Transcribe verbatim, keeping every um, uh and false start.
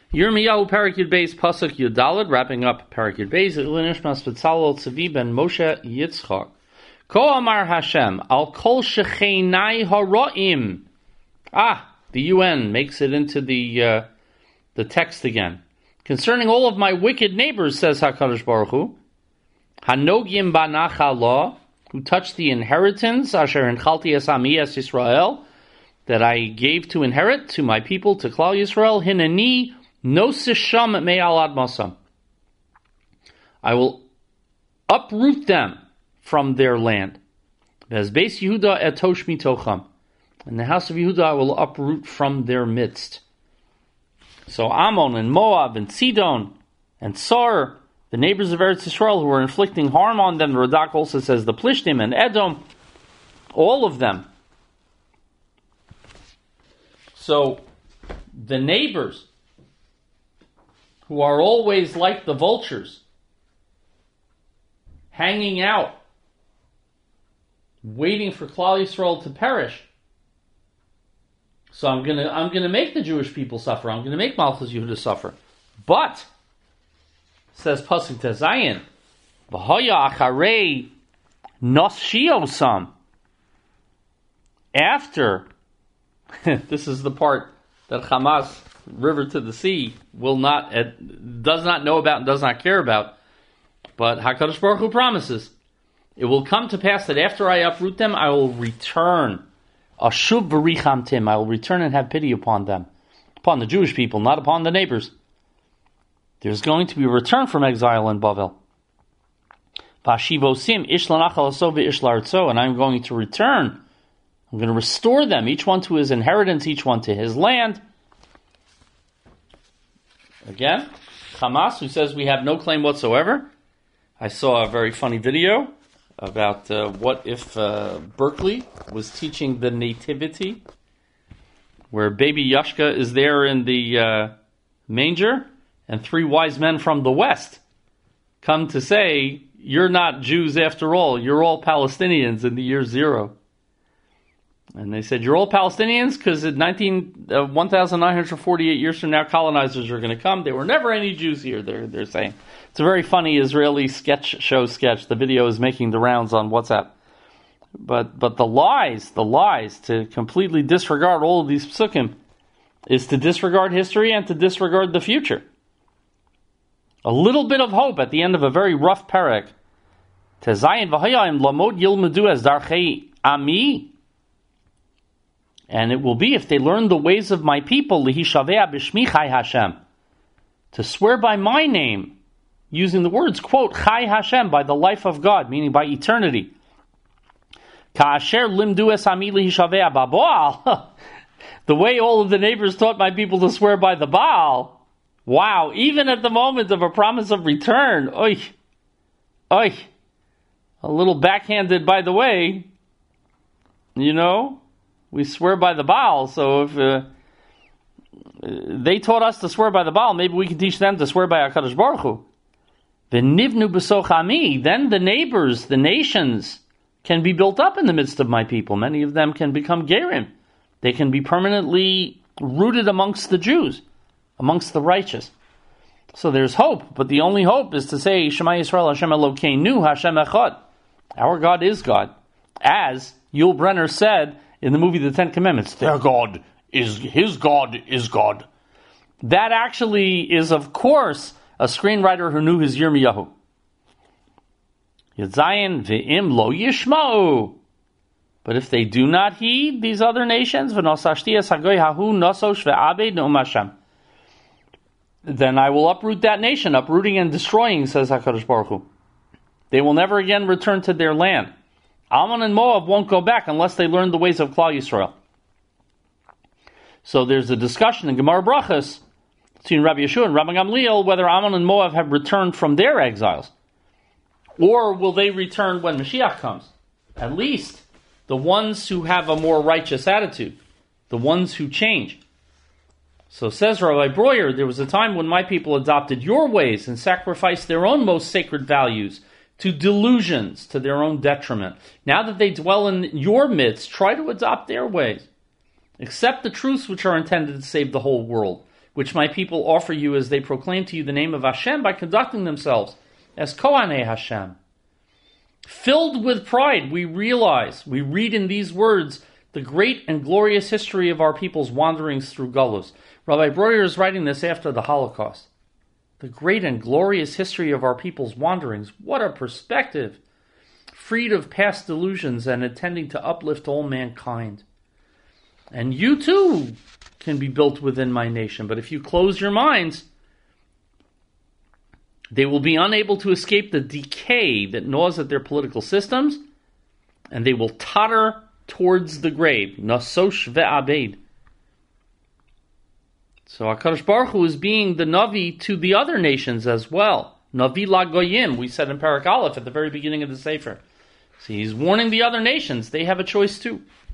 Yirmiyahu Parak Yud Beis Pasuk Yudalad, wrapping up Parak Yud Beis. L'nishmas Betzalel Tzvi ben Moshe Yitzchak. Ko Amar Hashem Al Kol Shechenai Haraim. Ah, the U N makes it into the uh, the text again. Concerning all of my wicked neighbors, says HaKadosh Baruch Hu, Hanogim Banachala, who touched the inheritance, Asher Enchalti Es Ami Es Yisrael, that I gave to inherit to my people, to Klal Yisrael, Hineni Nosisham Me'al Admasam. I will uproot them from their land. As Beis Yehuda etosh mitocham. In the house of Yehuda I will uproot from their midst. So Ammon and Moab and Sidon and Sar, the neighbors of Eretz Yisrael who were inflicting harm on them, the Radak also says the Plishtim and Edom, all of them. So the neighbors who are always like the vultures, hanging out, waiting for Klal Yisrael to perish. So I'm gonna I'm gonna make the Jewish people suffer. I'm gonna make Malchus Yehuda suffer. But, says Pasuk Tezayin, V'hoya acharei noshiosam. After, this is the part that Hamas, river to the sea, will not, does not know about and does not care about. But HaKadosh Baruch Hu promises, it will come to pass that after I uproot them, I will return. Ashuv v'richamtim, I will return and have pity upon them. Upon the Jewish people, not upon the neighbors. There's going to be a return from exile in Bavel. Vashivosim ish lanachal aso v'ish la'artzo, and I'm going to return. I'm going to restore them, each one to his inheritance, each one to his land. Again, Hamas, who says we have no claim whatsoever. I saw a very funny video about uh, what if uh, Berkeley was teaching the nativity, where baby Yashka is there in the uh, manger, and three wise men from the West come to say, you're not Jews after all, you're all Palestinians in the year zero. And they said, you're all Palestinians because in nineteen, uh, one thousand nine hundred forty-eight years from now, colonizers are going to come. There were never any Jews here, they're, they're saying. It's a very funny Israeli sketch show sketch. The video is making the rounds on WhatsApp. But but the lies, the lies, to completely disregard all of these psukim is to disregard history and to disregard the future. A little bit of hope at the end of a very rough parak. Tezayin v'hayim lamod yilmedu as darchei ami. And it will be, if they learn the ways of my people, lihishavea b'shmi chai Hashem, to swear by my name, using the words, quote, chai Hashem, by the life of God, meaning by eternity. Ka'asher limdu es ami lihishavea ba'boal. The way all of the neighbors taught my people to swear by the Baal. Wow, even at the moment of a promise of return, oy, oy, a little backhanded, by the way, you know, we swear by the Baal, so if uh, they taught us to swear by the Baal, maybe we can teach them to swear by HaKadosh Baruch Hu. V'nivnu b'soch ami, then the neighbors, the nations, can be built up in the midst of my people. Many of them can become gerim. They can be permanently rooted amongst the Jews, amongst the righteous. So there's hope, but the only hope is to say, Shema Yisrael Hashem Elokeinu Hashem Echad. Our God is God. As Yul Brenner said in the movie The Ten Commandments, their God is, his God is God. That actually is, of course, a screenwriter who knew his Yirmiyahu. Yedzayin ve'im lo yishma'u. But if they do not heed these other nations, v'nosashtias hagoy hahu nososh ve'abed ne'um Hashem, then I will uproot that nation, uprooting and destroying, says HaKadosh Baruch Hu. They will never again return to their land. Ammon and Moab won't go back unless they learn the ways of Klal Yisrael. So there's a discussion in Gemara Brachas between Rabbi Yeshua and Rabbi Gamliel whether Ammon and Moab have returned from their exiles. Or will they return when Mashiach comes? At least the ones who have a more righteous attitude, the ones who change. So says Rabbi Breuer, there was a time when my people adopted your ways and sacrificed their own most sacred values to delusions, to their own detriment. Now that they dwell in your midst, try to adopt their ways. Accept the truths which are intended to save the whole world, which my people offer you as they proclaim to you the name of Hashem by conducting themselves as Kohanei Hashem. Filled with pride, we realize, we read in these words, the great and glorious history of our people's wanderings through Galus. Rabbi Breuer is writing this after the Holocaust. The great and glorious history of our people's wanderings. What a perspective! Freed of past delusions and intending to uplift all mankind. And you too can be built within my nation. But if you close your minds, they will be unable to escape the decay that gnaws at their political systems, and they will totter towards the grave. Nasosh ve'abed. So HaKadosh Baruch Hu is being the Navi to the other nations as well. Navi la goyim, we said in Parak Aleph at the very beginning of the Sefer. See, he's warning the other nations. They have a choice too.